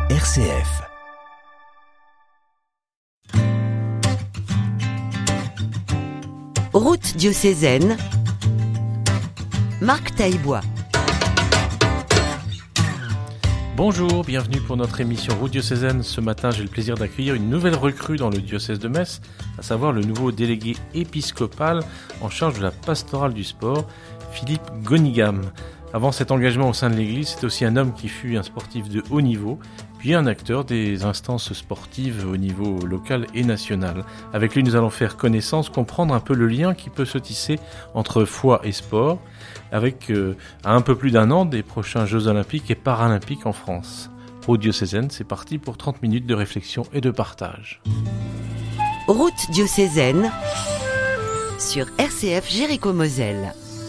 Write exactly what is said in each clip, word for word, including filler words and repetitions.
R C F. Route diocésaine, Marc Taillebois. Bonjour, bienvenue pour notre émission Route diocésaine. Ce matin, j'ai le plaisir d'accueillir une nouvelle recrue dans le diocèse de Metz, à savoir le nouveau délégué épiscopal en charge de la pastorale du sport, Philippe Gonigam. Avant cet engagement au sein de l'Église, c'est aussi un homme qui fut un sportif de haut niveau, puis un acteur des instances sportives au niveau local et national. Avec lui, nous allons faire connaissance, comprendre un peu le lien qui peut se tisser entre foi et sport, avec euh, à un peu plus d'un an des prochains Jeux Olympiques et Paralympiques en France. Route diocésaine, c'est parti pour trente minutes de réflexion et de partage. Route diocésaine sur R C F Jéricho-Moselle.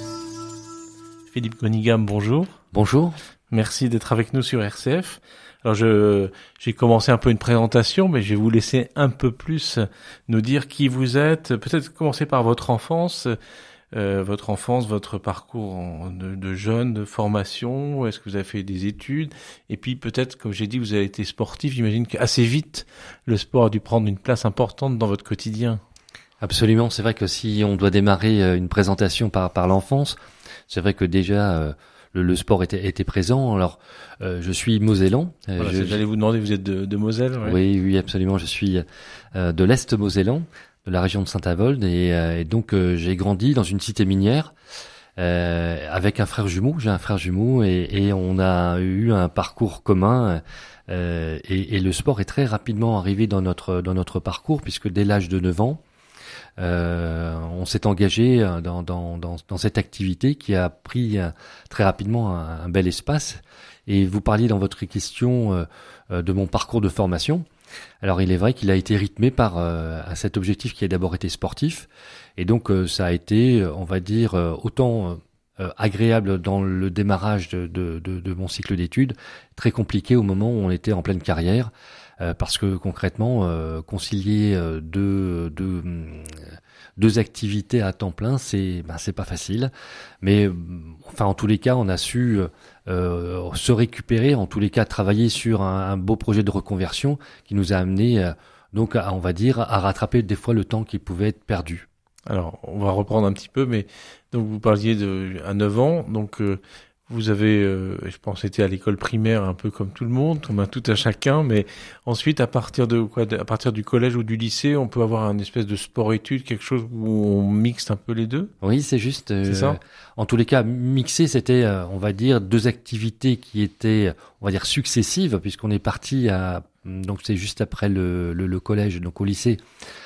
Philippe Gonigam, bonjour. Bonjour. Merci d'être avec nous sur R C F. Alors je, j'ai commencé un peu une présentation, mais je vais vous laisser un peu plus nous dire qui vous êtes. Peut-être commencer par votre enfance, euh, votre enfance, votre parcours en, de, de jeune, de formation. Est-ce que vous avez fait des études? Et puis peut-être, comme j'ai dit, vous avez été sportif. J'imagine qu'assez vite, le sport a dû prendre une place importante dans votre quotidien. Absolument. C'est vrai que si on doit démarrer une présentation par, par l'enfance, c'est vrai que déjà euh, le, le sport était, était présent. Alors, euh, je suis mosellan. Euh, Voilà, je, j'allais vous demander, vous êtes de, de Moselle, ouais. Oui, oui, absolument. Je suis euh, de l'Est mosellan, de la région de Saint-Avold, et, euh, et donc euh, j'ai grandi dans une cité minière euh, avec un frère jumeau. J'ai un frère jumeau, et, et on a eu un parcours commun. Euh, et, et le sport est très rapidement arrivé dans notre dans notre parcours, puisque dès l'âge de neuf ans. Euh, on s'est engagé dans, dans, dans, dans cette activité qui a pris très rapidement un, un bel espace. Et vous parliez dans votre question euh, de mon parcours de formation. Alors il est vrai qu'il a été rythmé par euh, cet objectif qui a d'abord été sportif. Et donc euh, ça a été, on va dire, autant euh, agréable dans le démarrage de, de, de, de mon cycle d'études, très compliqué au moment où on était en pleine carrière. Euh, parce que concrètement, euh, concilier euh, deux, deux, deux activités à temps plein, c'est ben, c'est pas facile. Mais enfin, en tous les cas, on a su euh, se récupérer, en tous les cas, travailler sur un, un beau projet de reconversion qui nous a amené, euh, donc, à, on va dire, à rattraper des fois le temps qui pouvait être perdu. Alors, on va reprendre un petit peu, mais donc vous parliez de à neuf ans, donc euh, vous avez, euh, je pense, été à l'école primaire un peu comme tout le monde, comme un tout à chacun, mais ensuite, à partir de quoi, à partir du collège ou du lycée, on peut avoir un espèce de sport-études, quelque chose où on mixte un peu les deux. Oui, c'est juste. Euh, c'est ça. En tous les cas, mixer, c'était, euh, on va dire, deux activités qui étaient, on va dire, successives, puisqu'on est parti à, donc c'est juste après le, le, le collège, donc au lycée.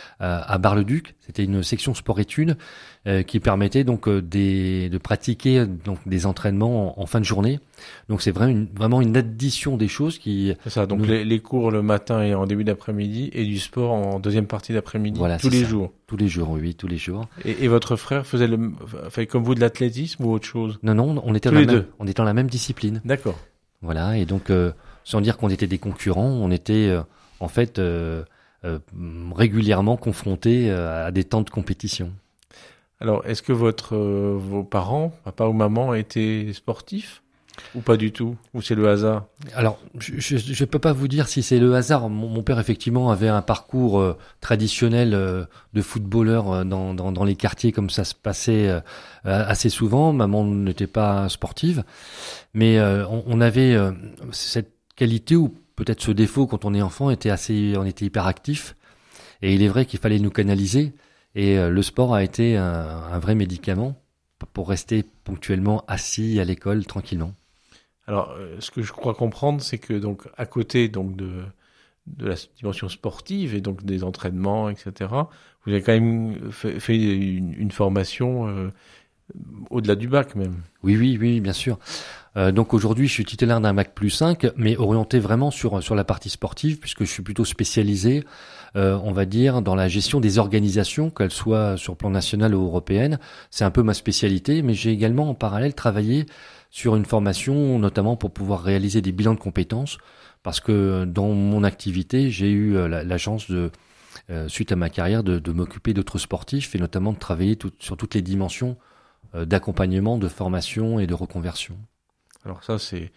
À Bar-le-Duc, c'était une section sport-études euh, qui permettait donc euh, des, de pratiquer donc des entraînements en, en fin de journée. Donc c'est vraiment une, vraiment une addition des choses qui. C'est ça. Donc nous... les, les cours le matin et en début d'après-midi et du sport en deuxième partie d'après-midi. Voilà, tous les ça. jours. Tous les jours, oui, tous les jours. Et, et votre frère faisait le, fait comme vous de l'athlétisme ou autre chose? Non, non, on était tous dans les la deux. même, on était dans la même discipline. D'accord. Voilà, et donc euh, sans dire qu'on était des concurrents, on était euh, en fait. Euh, Euh, régulièrement confrontés euh, à des temps de compétition. Alors, est-ce que votre euh, vos parents, papa ou maman, étaient sportifs ou pas du tout? Ou c'est le hasard? Alors, je ne peux pas vous dire si c'est le hasard. Mon, mon père, effectivement, avait un parcours euh, traditionnel euh, de footballeur euh, dans, dans, dans les quartiers, comme ça se passait euh, assez souvent. Maman n'était pas sportive, mais euh, on, on avait euh, cette qualité où peut-être ce défaut, quand on est enfant, était assez, on était hyperactif. Et il est vrai qu'il fallait nous canaliser. Et euh, le sport a été un, un vrai médicament pour rester ponctuellement assis à l'école tranquillement. Alors, euh, ce que je crois comprendre, c'est que donc à côté donc de de la dimension sportive et donc des entraînements, et cetera, vous avez quand même fait, fait une, une formation euh, au-delà du bac même. Oui, oui, oui, bien sûr. Euh, donc aujourd'hui, je suis titulaire d'un bac plus cinq, mais orienté vraiment sur sur la partie sportive, puisque je suis plutôt spécialisé, euh, on va dire, dans la gestion des organisations, qu'elles soient sur plan national ou européenne. C'est un peu ma spécialité, mais j'ai également en parallèle travaillé sur une formation, notamment pour pouvoir réaliser des bilans de compétences, parce que dans mon activité, j'ai eu la, la chance de, euh, suite à ma carrière, de, de m'occuper d'autres sportifs et notamment de travailler tout, sur toutes les dimensions euh, d'accompagnement, de formation et de reconversion. Alors ça, c'est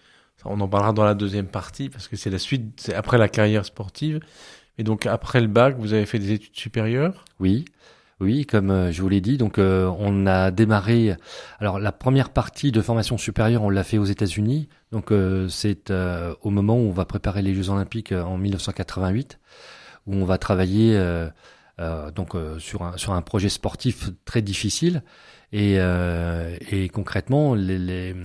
on en parlera dans la deuxième partie parce que c'est la suite, c'est après la carrière sportive. Et donc après le bac, vous avez fait des études supérieures? Oui, oui, comme euh, je vous l'ai dit, donc euh, on a démarré. Alors la première partie de formation supérieure, on l'a fait aux États-Unis. Donc euh, c'est euh, au moment où on va préparer les Jeux Olympiques euh, en mille neuf cent quatre-vingt-huit, où on va travailler euh, euh, donc euh, sur un sur un projet sportif très difficile. Et, euh, et concrètement, les, les,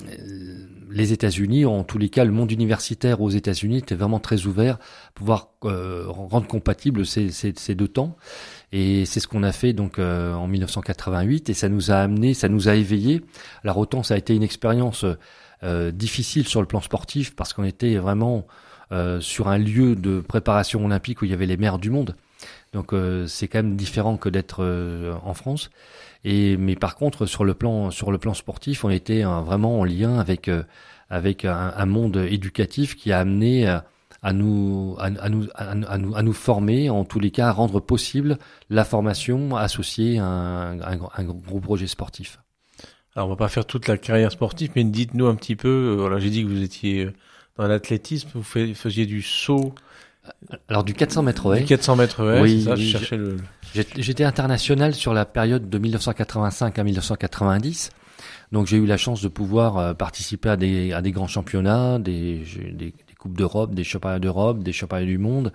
les États-Unis, en tous les cas, le monde universitaire aux États-Unis était vraiment très ouvert, pouvoir euh, rendre compatibles ces, ces, ces deux temps. Et c'est ce qu'on a fait donc euh, en mille neuf cent quatre-vingt-huit, et ça nous a amené, ça nous a éveillés. Alors autant ça a été une expérience euh, difficile sur le plan sportif parce qu'on était vraiment euh, sur un lieu de préparation olympique où il y avait les meilleurs du monde. Donc euh, c'est quand même différent que d'être euh, en France. Et mais par contre sur le plan sur le plan sportif, on était euh, vraiment en lien avec euh, avec un, un monde éducatif qui a amené euh, à nous à, à nous à, à nous à nous former, en tous les cas à rendre possible la formation associée à un, un, un gros projet sportif. Alors on va pas faire toute la carrière sportive, mais dites-nous un petit peu. Euh, voilà, j'ai dit que vous étiez dans l'athlétisme, vous fait, faisiez du saut. Alors du quatre cents mètres haies. Du quatre cents mètres haies, oui, c'est ça, oui, je cherchais le... J'étais international sur la période de mille neuf cent quatre-vingt-cinq à mille neuf cent quatre-vingt-dix. Donc j'ai eu la chance de pouvoir euh, participer à des, à des grands championnats, des, des, des coupes d'Europe, des championnats d'Europe, des championnats du monde.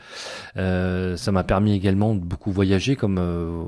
Euh, ça m'a permis également de beaucoup voyager comme euh,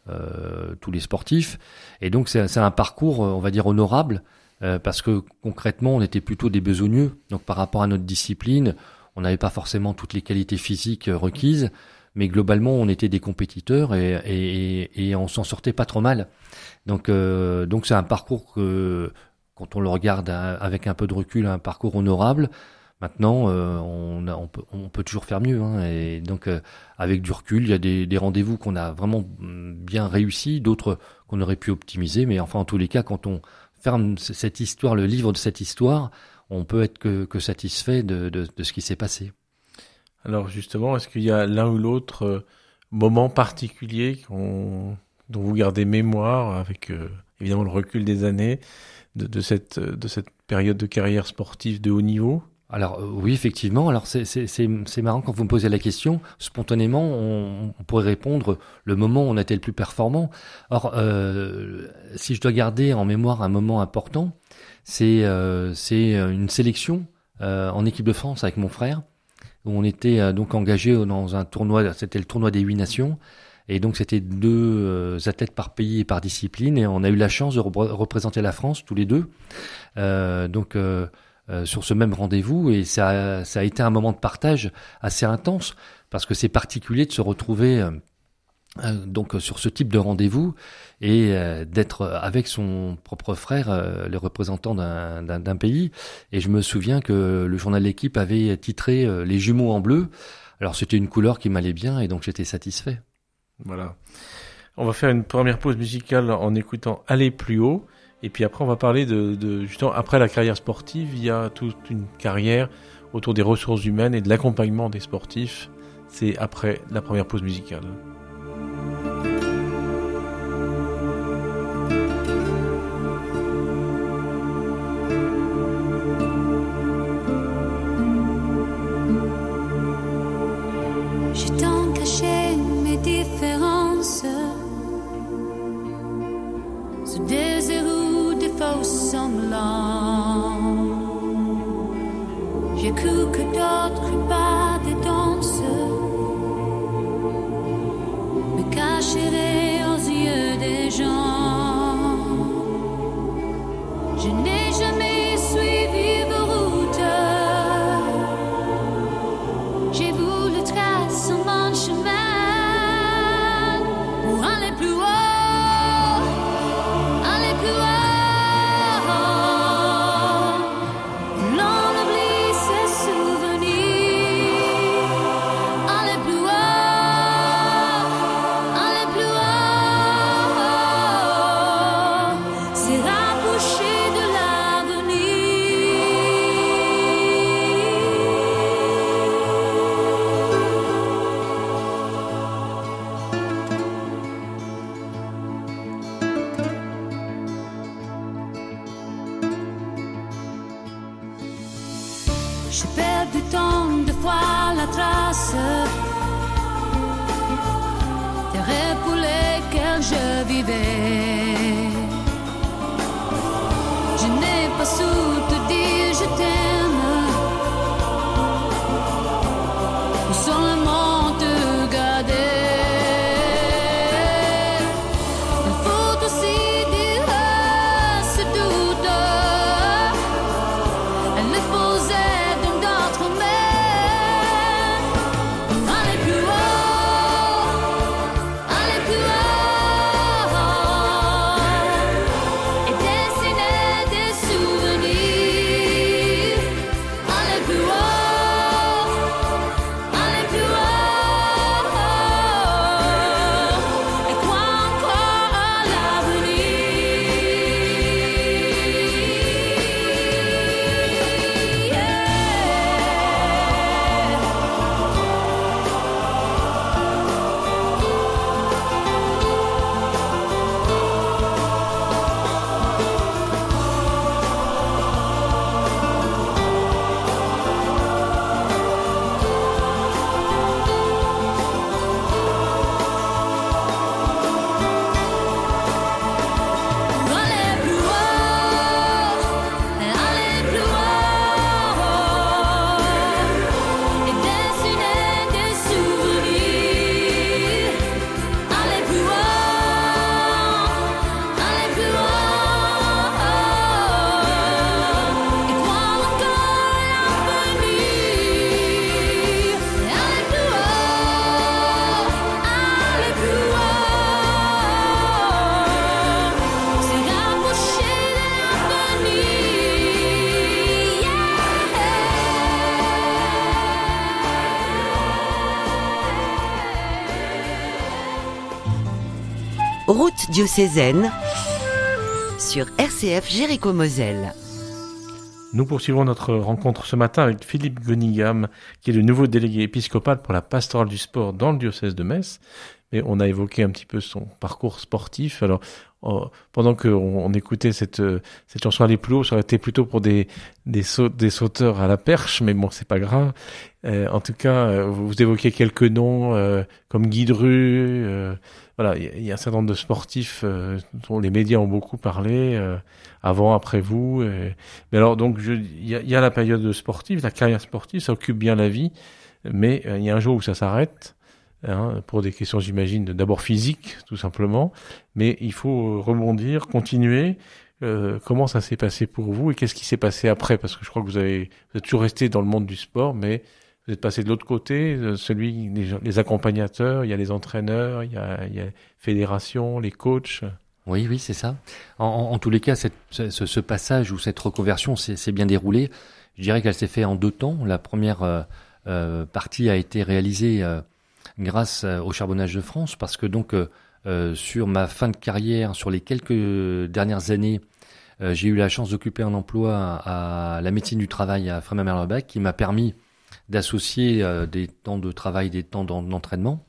euh, tous les sportifs. Et donc c'est, c'est un parcours, on va dire, honorable, euh, parce que concrètement on était plutôt des besogneux. Donc par rapport à notre discipline, on n'avait pas forcément toutes les qualités physiques requises, mais globalement on était des compétiteurs et, et, et on s'en sortait pas trop mal. Donc, euh, donc c'est un parcours que, quand on le regarde avec un peu de recul, un parcours honorable. Maintenant, euh, on, a, on, peut, on peut toujours faire mieux, hein, et donc euh, avec du recul, il y a des, des rendez-vous qu'on a vraiment bien réussi, d'autres qu'on aurait pu optimiser, mais enfin en tous les cas, quand on ferme cette histoire, le livre de cette histoire, on peut être que, que satisfait de, de, de ce qui s'est passé. Alors justement, est-ce qu'il y a l'un ou l'autre euh, moment particulier qu'on, dont vous gardez mémoire, avec euh, évidemment le recul des années, de, de, cette, de cette période de carrière sportive de haut niveau ? Alors euh, oui, effectivement. Alors c'est, c'est, c'est, c'est marrant quand vous me posez la question. Spontanément, on, on pourrait répondre le moment où on était le plus performant. Or, euh, si je dois garder en mémoire un moment important, c'est, euh, c'est une sélection euh, en équipe de France avec mon frère, où on était euh, donc engagé dans un tournoi. C'était le tournoi des huit nations. Et donc c'était deux euh, athlètes par pays et par discipline. Et on a eu la chance de repr- représenter la France tous les deux. Euh, donc... Euh, Euh, sur ce même rendez-vous, et ça, ça a été un moment de partage assez intense parce que c'est particulier de se retrouver euh, euh, donc sur ce type de rendez-vous et euh, d'être avec son propre frère, euh, le représentant d'un, d'un, d'un pays. Et je me souviens que le journal L'Équipe avait titré euh, les jumeaux en bleu. Alors c'était une couleur qui m'allait bien et donc j'étais satisfait. Voilà. On va faire une première pause musicale en écoutant Aller plus haut. Et puis après, on va parler de, de justement, après la carrière sportive, il y a toute une carrière autour des ressources humaines et de l'accompagnement des sportifs. C'est après la première pause musicale. J'ai tant caché mes différences, ce désir ou des faux semblants. J'ai cru que d'autres crient pas des danses, me cacherai aux yeux des gens. Je n'ai jamais suivi vos routes, j'ai voulu tracer mon chemin pour aller plus haut. Oh J'ai perdu tant de fois la trace des rêves pour lesquels je vivais. Je n'ai pas su te dire je t'aime, ou seulement te garder. Il faut aussi dire ce doute, elle est posée dans d'autres mains. Allez plus haut, allez plus haut, et dessiner des souvenirs. Allez plus haut, allez plus haut, et crois encore à l'avenir. Allez plus haut, allez plus haut, et dessiner des souvenirs. Allez plus haut, allez plus haut, et crois encore à l'avenir. Allez plus haut, allez plus haut, c'est rapprocher de l'avenir. Route diocésaine sur R C F Jéricho-Moselle. Nous poursuivons notre rencontre ce matin avec Philippe Gunningham, qui est le nouveau délégué épiscopal pour la pastorale du sport dans le diocèse de Metz. Mais on a évoqué un petit peu son parcours sportif. Alors, euh, pendant qu'on on écoutait cette, euh, cette chanson Aller plus haut, ça aurait été plutôt pour des, des, saut, des sauteurs à la perche, mais bon, c'est pas grave. Euh, en tout cas, euh, vous, vous évoquez quelques noms, euh, comme Guy Dru, euh, voilà, il y, a- il y a un certain nombre de sportifs euh, dont les médias ont beaucoup parlé, euh, avant, après vous. et- Mais alors, donc, je- il y a, il y a la période sportive, la carrière sportive, ça occupe bien la vie, mais euh, il y a un jour où ça s'arrête, hein, pour des questions, j'imagine, de- d'abord physiques, tout simplement, mais il faut euh, rebondir, continuer. Euh, comment ça s'est passé pour vous et qu'est-ce qui s'est passé après? Parce que je crois que vous avez, vous êtes toujours resté dans le monde du sport, mais vous êtes passé de l'autre côté, euh, celui, les, gens- les accompagnateurs, il y a les entraîneurs, il y a, il y a les fédérations, les coachs. Oui, oui, c'est ça. En, en, en tous les cas, cette, ce, ce- ce passage ou cette reconversion s'est s'est bien déroulée. Je dirais qu'elle s'est faite en deux temps. La première euh, euh, partie a été réalisée euh, grâce euh, au Charbonnage de France, parce que donc euh, euh, sur ma fin de carrière, sur les quelques dernières années, euh, j'ai eu la chance d'occuper un emploi à la médecine du travail à Frémin-Merlebach, qui m'a permis d'associer euh, des temps de travail, des temps d'en- d'entraînement.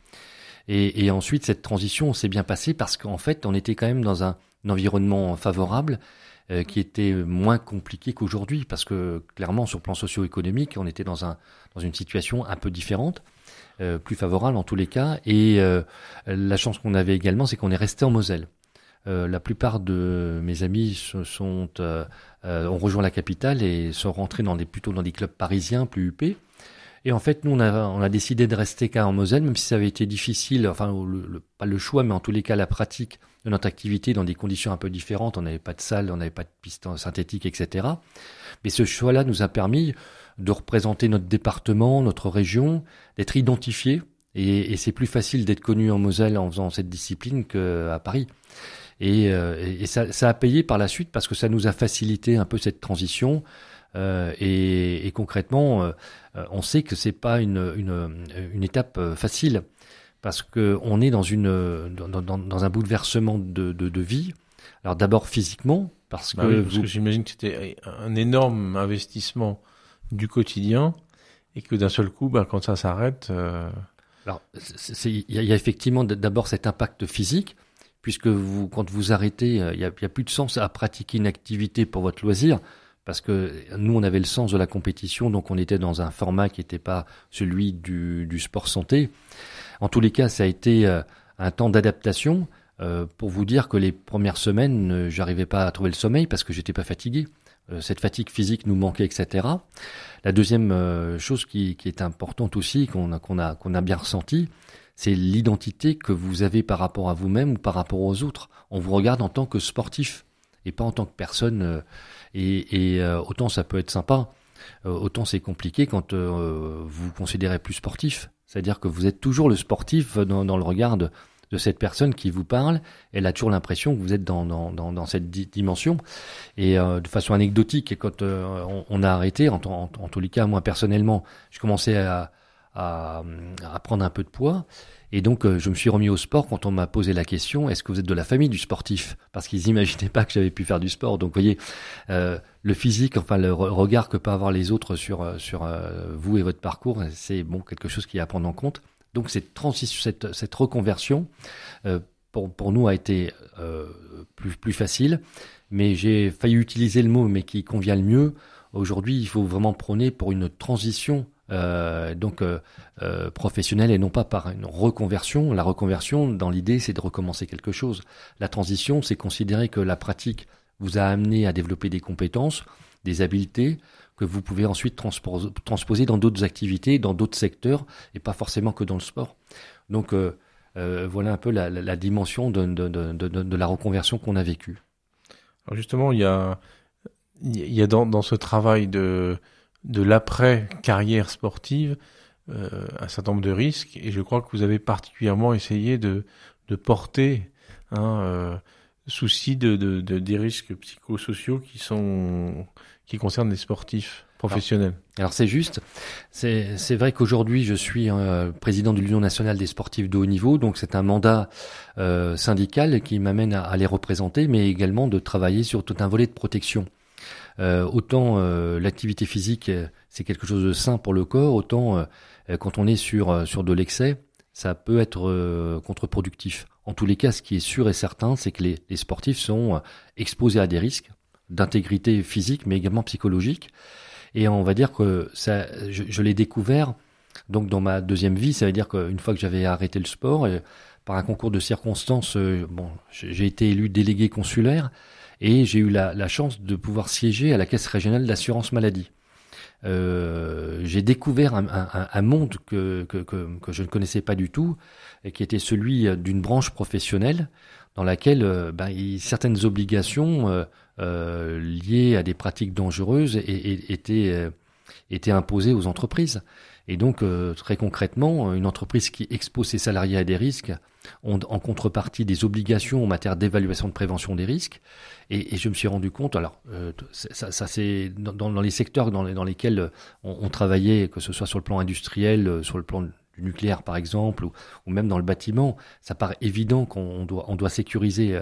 Et, et ensuite, cette transition s'est bien passée parce qu'en fait, on était quand même dans un, un environnement favorable euh, qui était moins compliqué qu'aujourd'hui, parce que clairement, sur le plan socio-économique, on était dans, un, dans une situation un peu différente, euh, plus favorable en tous les cas. Et euh, la chance qu'on avait également, c'est qu'on est resté en Moselle. Euh, la plupart de mes amis se sont, euh, euh, ont rejoint la capitale et sont rentrés dans des, plutôt dans des clubs parisiens plus huppés. Et en fait, nous, on a, on a décidé de rester qu'à en Moselle, même si ça avait été difficile, enfin, le, le, pas le choix, mais en tous les cas, la pratique de notre activité dans des conditions un peu différentes. On n'avait pas de salle, on n'avait pas de piste synthétique, et cetera. Mais ce choix-là nous a permis de représenter notre département, notre région, d'être identifiés. Et, et c'est plus facile d'être connu en Moselle en faisant cette discipline qu'à Paris. Et, euh, et ça, ça a payé par la suite parce que ça nous a facilité un peu cette transition. Euh, et, et concrètement, euh, on sait que c'est pas une, une, une étape facile parce que on est dans une dans, dans, dans un bouleversement de, de, de vie. Alors d'abord physiquement parce Bah que, oui, parce vous... que j'imagine que c'était un énorme investissement du quotidien et que d'un seul coup, bah, quand ça s'arrête. Euh... Alors il y, y a effectivement d'abord cet impact physique. Puisque vous, quand vous arrêtez, il n'y a, y a plus de sens à pratiquer une activité pour votre loisir, parce que nous, on avait le sens de la compétition, donc on était dans un format qui n'était pas celui du, du sport santé. En tous les cas, ça a été euh, un temps d'adaptation. Euh, pour vous dire que les premières semaines, euh, j'arrivais pas à trouver le sommeil parce que j'étais pas fatigué. Euh, cette fatigue physique nous manquait, et cetera. La deuxième euh, chose qui, qui est importante aussi, qu'on a, qu'on a, qu'on a bien ressenti, c'est l'identité que vous avez par rapport à vous-même ou par rapport aux autres. On vous regarde en tant que sportif et pas en tant que personne. Euh, et et euh, autant ça peut être sympa, euh, autant c'est compliqué quand euh, vous vous considérez plus sportif. C'est-à-dire que vous êtes toujours le sportif dans, dans le regard de, de cette personne qui vous parle. Elle a toujours l'impression que vous êtes dans, dans, dans, dans cette di- dimension. Et euh, de façon anecdotique, quand euh, on, on a arrêté, en, en, en tous les cas, moi personnellement, je commençais à, à, à prendre un peu de poids. Et donc, euh, je me suis remis au sport quand on m'a posé la question, est-ce que vous êtes de la famille du sportif ? Parce qu'ils n'imaginaient pas que j'avais pu faire du sport. Donc, vous voyez, euh, le physique, enfin, le re- regard que peuvent avoir les autres sur, sur euh, vous et votre parcours, c'est bon quelque chose qui est à prendre en compte. Donc, cette transition, cette, cette reconversion, euh, pour, pour nous, a été euh, plus, plus facile. Mais j'ai failli utiliser le mot, mais qui convient le mieux. Aujourd'hui, il faut vraiment prôner pour une transition Euh, donc euh, euh, professionnelle et non pas par une reconversion. La reconversion, dans l'idée, c'est de recommencer quelque chose. La transition, c'est considérer que la pratique vous a amené à développer des compétences, des habiletés que vous pouvez ensuite transpos- transposer dans d'autres activités, dans d'autres secteurs et pas forcément que dans le sport. Donc euh, euh, voilà un peu la, la, la dimension de, de, de, de, de la reconversion qu'on a vécue. Alors justement, il y a, il y a dans, dans ce travail de de l'après-carrière sportive, euh, un certain nombre de risques, et je crois que vous avez particulièrement essayé de, de porter hein, euh, souci de, de, de, des risques psychosociaux qui sont qui concernent les sportifs professionnels. Alors, alors c'est juste, c'est, c'est vrai qu'aujourd'hui je suis euh, président de l'Union nationale des sportifs de haut niveau, donc c'est un mandat euh, syndical qui m'amène à, à les représenter, mais également de travailler sur tout un volet de protection. Euh, autant euh, l'activité physique euh, c'est quelque chose de sain pour le corps, autant euh, quand on est sur euh, sur de l'excès, ça peut être euh, contre-productif. En tous les cas, ce qui est sûr et certain, c'est que les, les sportifs sont euh, exposés à des risques d'intégrité physique, mais également psychologique. Et on va dire que ça, je, je l'ai découvert donc dans ma deuxième vie. Ça veut dire qu'une fois que j'avais arrêté le sport, et, par un concours de circonstances, euh, bon, j'ai, j'ai été élu délégué consulaire. Et j'ai eu la, la chance de pouvoir siéger à la Caisse régionale d'assurance maladie. Euh, j'ai découvert un, un, un monde que, que, que, que je ne connaissais pas du tout, et qui était celui d'une branche professionnelle dans laquelle euh, ben, il, certaines obligations euh, euh, liées à des pratiques dangereuses et, et, étaient, euh, étaient imposées aux entreprises. Et donc, euh, très concrètement, une entreprise qui expose ses salariés à des risques ont en contrepartie des obligations en matière d'évaluation de prévention des risques. Et, et je me suis rendu compte, alors euh, ça, ça c'est dans, dans les secteurs dans, les, dans lesquels on, on travaillait, que ce soit sur le plan industriel, sur le plan du nucléaire par exemple, ou, ou même dans le bâtiment, ça paraît évident qu'on doit, on doit sécuriser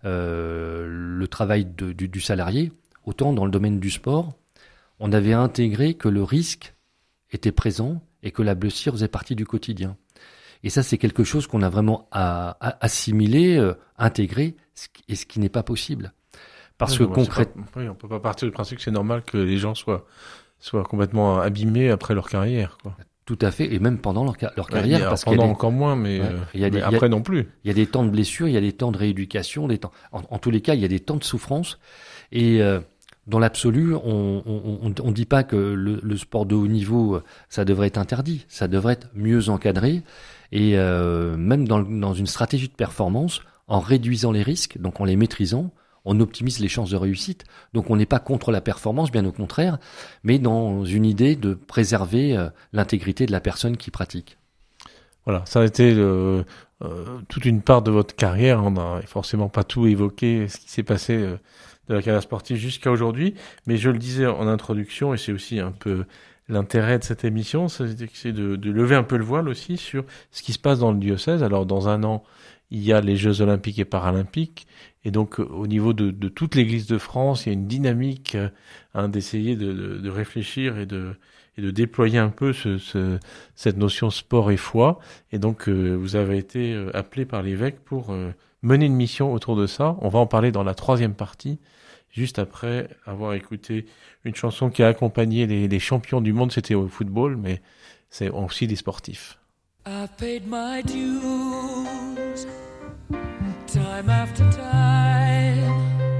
euh, le travail de, du, du salarié. Autant dans le domaine du sport, on avait intégré que le risque était présent et que la blessure faisait partie du quotidien. Et ça, c'est quelque chose qu'on a vraiment à, à assimilé, euh, intégré, ce qui, et ce qui n'est pas possible. Parce oui, que concrètement... Oui, on peut pas partir du principe que c'est normal que les gens soient, soient complètement abîmés après leur carrière, quoi. Tout à fait, et même pendant leur, leur ouais, carrière. A, parce pendant qu'il y a des... encore moins, mais, ouais, euh, il y a des, mais après il y a, non plus. Il y a des temps de blessure, il y a des temps de rééducation, des temps... En, en tous les cas, il y a des temps de souffrance. Et... Euh, dans l'absolu, on on, on dit pas que le, le sport de haut niveau, ça devrait être interdit, ça devrait être mieux encadré, et euh, même dans, dans une stratégie de performance, en réduisant les risques, donc en les maîtrisant, on optimise les chances de réussite. Donc on n'est pas contre la performance, bien au contraire, mais dans une idée de préserver euh, l'intégrité de la personne qui pratique. Voilà, ça a été le, euh, toute une part de votre carrière. On n'a forcément pas tout évoqué, ce qui s'est passé euh, de la carrière sportive jusqu'à aujourd'hui, mais je le disais en introduction, et c'est aussi un peu l'intérêt de cette émission, c'est de, de lever un peu le voile aussi sur ce qui se passe dans le diocèse. Alors dans un an, il y a les Jeux Olympiques et Paralympiques, et donc au niveau de, de toute l'Église de France, il y a une dynamique hein, d'essayer de, de, de réfléchir et de, et de déployer un peu ce, ce, cette notion sport et foi. Et donc euh, vous avez été euh, appelé par l'évêque pour euh, mener une mission autour de ça. On va en parler dans la troisième partie. juste après avoir écouté une chanson qui a accompagné les, les champions du monde. C'était au football, mais c'est aussi des sportifs. I've paid my dues, time after time.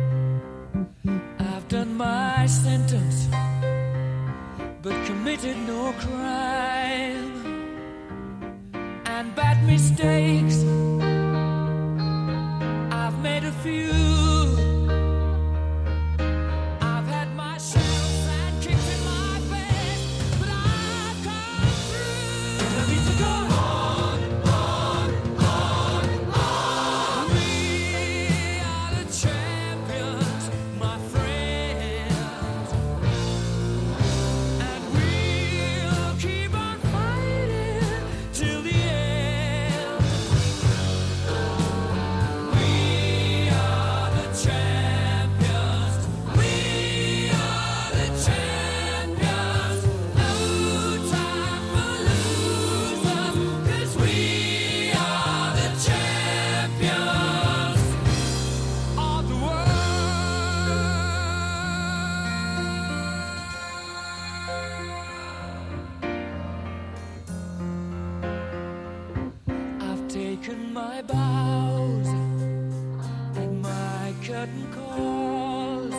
I've done my sentence, but committed no crime. And bad mistakes, I've made a few. I've had my shells and kicked in my face, but I've come through. And I need to go on, on, on, on. We are the champions, my friends, and we'll keep on fighting till the end. We are the champions. We are the champions. No time for losers, 'cause we are the champions of the world. I've taken my bows and my curtain calls.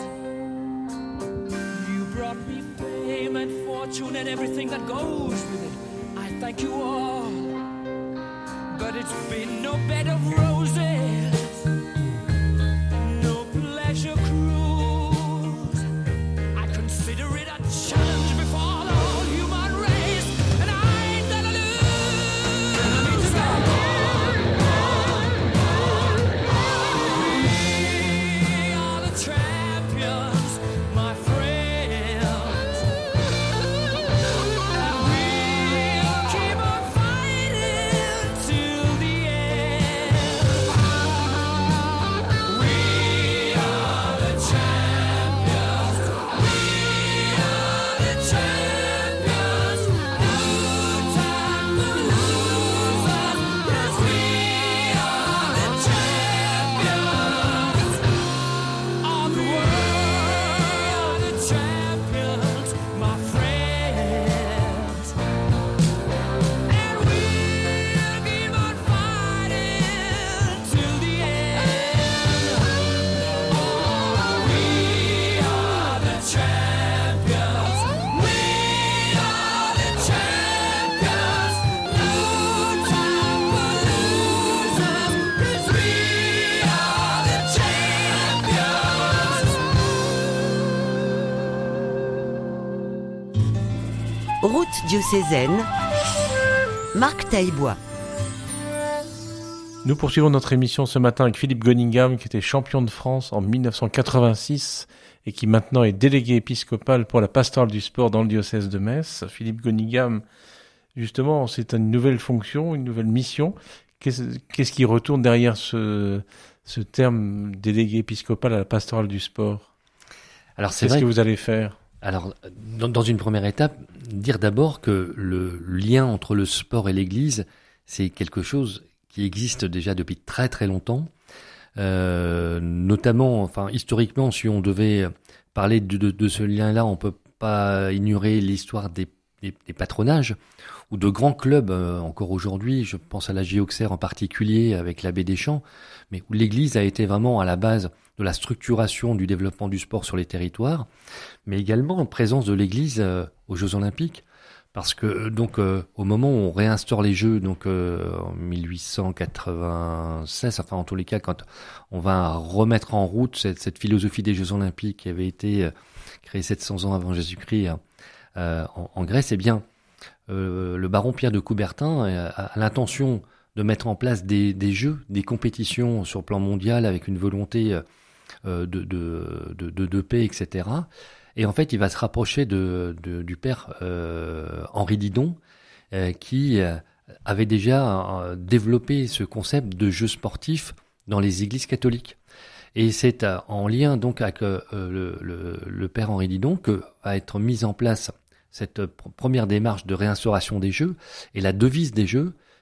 You brought me fame and fortune and everything that goes with it. I thank you all, but it's been no bed of roses, no pleasure cruise. I consider it a challenge before the whole human race, and I ain't gonna lose. And I need to go on, on, on, on. We are the champions, my friends, and we'll keep on fighting till the end. We are the champions. We are the champions. No time for losers, 'cause we are the champions of the world. The champions, my friends, and we'll keep on fighting till the end. Oh, we are the champions. We are the champions. No time for losers, 'cause we are the champions. Route diocésaine, Marc Taillebois. Nous poursuivons notre émission ce matin avec Philippe Gunningham, qui était champion de France en dix-neuf cent quatre-vingt-six et qui maintenant est délégué épiscopal pour la pastorale du sport dans le diocèse de Metz. Philippe Gunningham, justement, c'est une nouvelle fonction, une nouvelle mission. Qu'est-ce, qu'est-ce qui retourne derrière ce, ce terme délégué épiscopal à la pastorale du sport? Alors c'est Qu'est-ce vrai. que que- vous allez faire? Alors, dans, dans une première étape, dire d'abord que le lien entre le sport et l'Église, c'est quelque chose qui existe déjà depuis très très longtemps. Euh, notamment, enfin historiquement, si on devait parler de, de, de ce lien-là, on peut pas ignorer l'histoire des, des, des patronages ou de grands clubs euh, encore aujourd'hui. Je pense à la J Auxerre en particulier avec l'abbé Deschamps, mais où l'Église a été vraiment à la base de la structuration du développement du sport sur les territoires, mais également en présence de l'Église euh, aux Jeux Olympiques, parce que euh, donc euh, au moment où on réinstaure les Jeux, donc euh, en dix-huit cent quatre-vingt-seize, enfin en tous les cas quand on va remettre en route cette, cette philosophie des Jeux Olympiques qui avait été euh, créée sept cents ans avant Jésus-Christ euh, en, en Grèce, eh bien euh, le baron Pierre de Coubertin euh, a, a l'intention de mettre en place des, des jeux, des compétitions sur le plan mondial avec une volonté euh, de, de, de, de, de paix, et cetera. Et en fait, il va se rapprocher de, de, du père euh, Henri Didon, euh, qui euh, avait déjà euh, développé ce concept de jeux sportifs dans les églises catholiques. Et c'est euh, en lien donc avec euh, le, le, le père Henri Didon que va être mise en place cette pr- première démarche de réinstauration des jeux. Et la devise des jeux,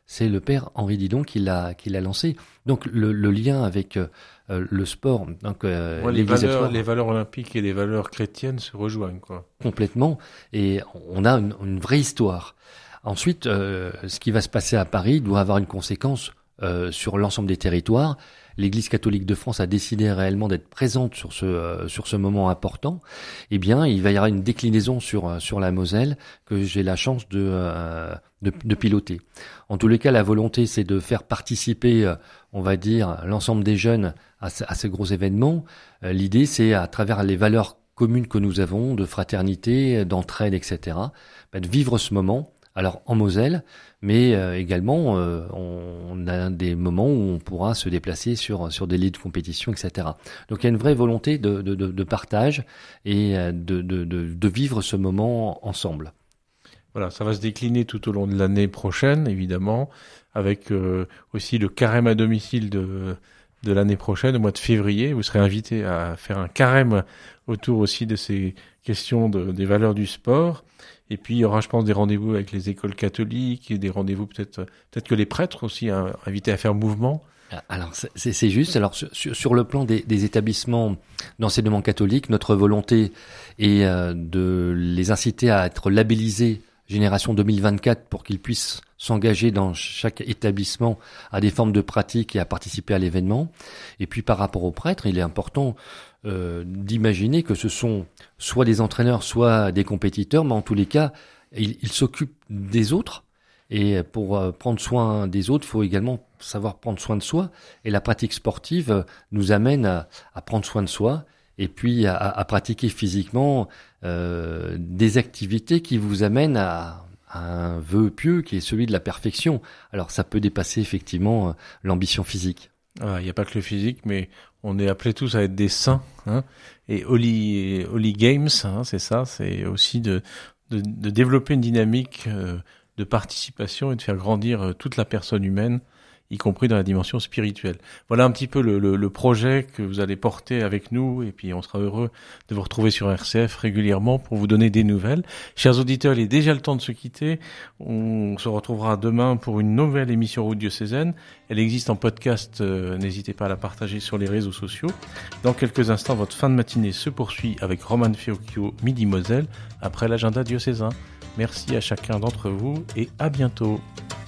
c'est le père Henri Didon qui l'a, qui l'a lancé. Donc le, le lien avec euh, le sport, donc euh, ouais, les, l'Église valeurs, Espoir, les valeurs olympiques et les valeurs chrétiennes se rejoignent, quoi. complètement, et on a une, une vraie histoire. Ensuite, euh, ce qui va se passer à Paris doit avoir une conséquence euh, sur l'ensemble des territoires. L'Église catholique de France a décidé réellement d'être présente sur ce euh, sur ce moment important. Eh bien, il va y avoir une déclinaison sur sur la Moselle que j'ai la chance de euh, de, de piloter. En tous les cas, la volonté, c'est de faire participer, euh, on va dire, l'ensemble des jeunes à, ce, à ces gros événements. Euh, l'idée, c'est à travers les valeurs communes que nous avons, de fraternité, d'entraide, et cetera, bah, de vivre ce moment. Alors en Moselle, mais euh, également euh, on a des moments où on pourra se déplacer sur sur des lieux de compétition, et cetera. Donc il y a une vraie volonté de de, de partage et de, de de de vivre ce moment ensemble. Voilà, ça va se décliner tout au long de l'année prochaine, évidemment, avec euh, aussi le carême à domicile de de l'année prochaine, au mois de février. Vous serez invité à faire un carême autour aussi de ces questions de, des valeurs du sport. Et puis, il y aura, je pense, des rendez-vous avec les écoles catholiques et des rendez-vous peut-être, peut-être que les prêtres aussi, hein, invités à faire mouvement. Alors, c'est, c'est juste. Alors, sur, sur le plan des, des établissements d'enseignement catholique, notre volonté est euh, de les inciter à être labellisés Génération deux mille vingt-quatre pour qu'ils puissent s'engager dans chaque établissement à des formes de pratique et à participer à l'événement. Et puis par rapport aux prêtres, il est important euh, d'imaginer que ce sont soit des entraîneurs, soit des compétiteurs, mais en tous les cas, ils, ils s'occupent des autres. Et pour euh, prendre soin des autres, il faut également savoir prendre soin de soi. Et la pratique sportive nous amène à, à prendre soin de soi et puis à, à pratiquer physiquement euh, des activités qui vous amènent à, à un vœu pieux qui est celui de la perfection. Alors ça peut dépasser effectivement l'ambition physique. Ah, il n'y a pas que le physique, mais on est appelés tous à être des saints. Hein, et Holy, Holy Games, hein, c'est ça, c'est aussi de, de, de développer une dynamique euh, de participation et de faire grandir euh, toute la personne humaine, y compris dans la dimension spirituelle. Voilà un petit peu le, le, le projet que vous allez porter avec nous, et puis on sera heureux de vous retrouver sur R C F régulièrement pour vous donner des nouvelles. Chers auditeurs, il est déjà le temps de se quitter. On se retrouvera demain pour une nouvelle émission Route Diocésaine. Elle existe en podcast, euh, n'hésitez pas à la partager sur les réseaux sociaux. Dans quelques instants, votre fin de matinée se poursuit avec Roman Fiocchio, Midi Moselle, après l'agenda diocésain. Merci à chacun d'entre vous et à bientôt.